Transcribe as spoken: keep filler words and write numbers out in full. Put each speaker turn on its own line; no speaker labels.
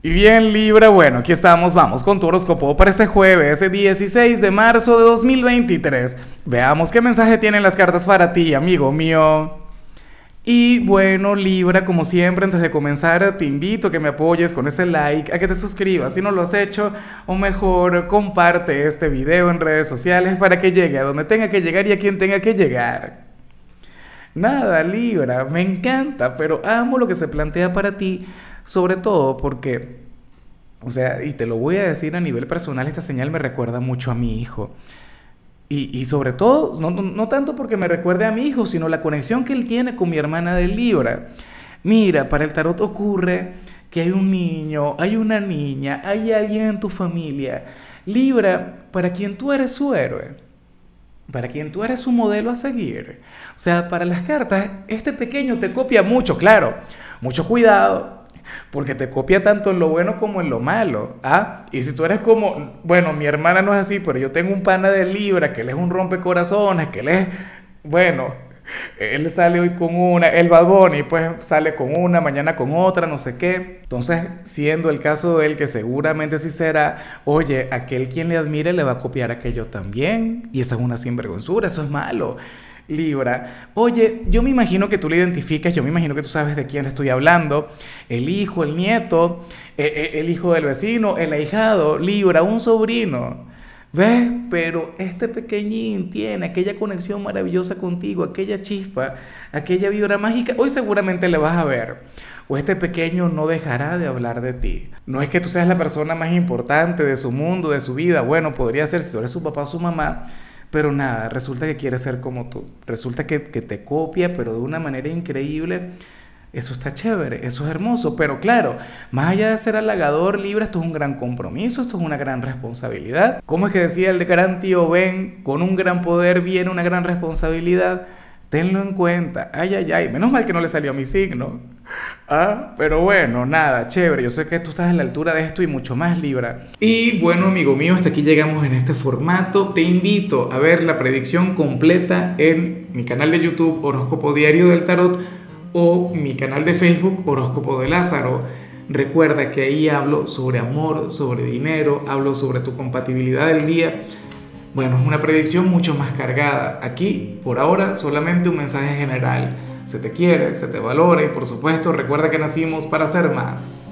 Y bien, Libra, bueno, aquí estamos, vamos con tu horóscopo para este jueves, dieciséis de marzo de dos mil veintitrés. Veamos qué mensaje tienen las cartas para ti, amigo mío. Y bueno, Libra, como siempre, antes de comenzar, te invito a que me apoyes con ese like, a que te suscribas si no lo has hecho, o mejor, comparte este video en redes sociales para que llegue a donde tenga que llegar y a quien tenga que llegar. Nada, Libra, me encanta, pero amo lo que se plantea para ti, sobre todo porque, o sea, y te lo voy a decir a nivel personal, esta señal me recuerda mucho a mi hijo. Y, y sobre todo, no, no, no tanto porque me recuerde a mi hijo, sino la conexión que él tiene con mi hermana de Libra. Mira, para el tarot ocurre que hay un niño, hay una niña, hay alguien en tu familia, Libra, para quien tú eres su héroe, para quien tú eres su modelo a seguir. O sea, para las cartas, este pequeño te copia mucho, claro, mucho cuidado, porque te copia tanto en lo bueno como en lo malo. ¿Ah? Y si tú eres como, bueno, mi hermana no es así, pero yo tengo un pana de Libra, que él es un rompecorazones, que él es, bueno, él sale hoy con una, el Bad Bunny, pues sale con una, mañana con otra, no sé qué. Entonces, siendo el caso de él, que seguramente sí será, oye, aquel quien le admire le va a copiar aquello también. Y esa es una sinvergüenzura, eso es malo. Libra, oye, yo me imagino que tú le identificas, yo me imagino que tú sabes de quién estoy hablando, el hijo, el nieto, eh, eh, el hijo del vecino, el ahijado, Libra, un sobrino. ¿Ves? Pero este pequeñín tiene aquella conexión maravillosa contigo, aquella chispa, aquella vibra mágica. Hoy seguramente le vas a ver. O este pequeño no dejará de hablar de ti. No es que tú seas la persona más importante de su mundo, de su vida. Bueno, podría ser si tú eres su papá o su mamá. Pero nada, resulta que quiere ser como tú. Resulta que, que te copia, pero de una manera increíble. Eso está chévere, eso es hermoso, pero claro, más allá de ser halagador, Libra, esto es un gran compromiso, esto es una gran responsabilidad. ¿Cómo es que decía el gran tío Ben? Con un gran poder viene una gran responsabilidad. Tenlo en cuenta. Ay, ay, ay, menos mal que no le salió a mi signo. Ah, pero bueno, nada, chévere. Yo sé que tú estás a la altura de esto y mucho más, Libra. Y bueno, amigo mío, hasta aquí llegamos en este formato. Te invito a ver la predicción completa en mi canal de YouTube, Horóscopo Diario del Tarot, o mi canal de Facebook, Horóscopo de Lázaro. Recuerda que ahí hablo sobre amor, sobre dinero, hablo sobre tu compatibilidad del día. Bueno, es una predicción mucho más cargada. Aquí, por ahora, solamente un mensaje general. Se te quiere, se te valora y por supuesto recuerda que nacimos para ser más.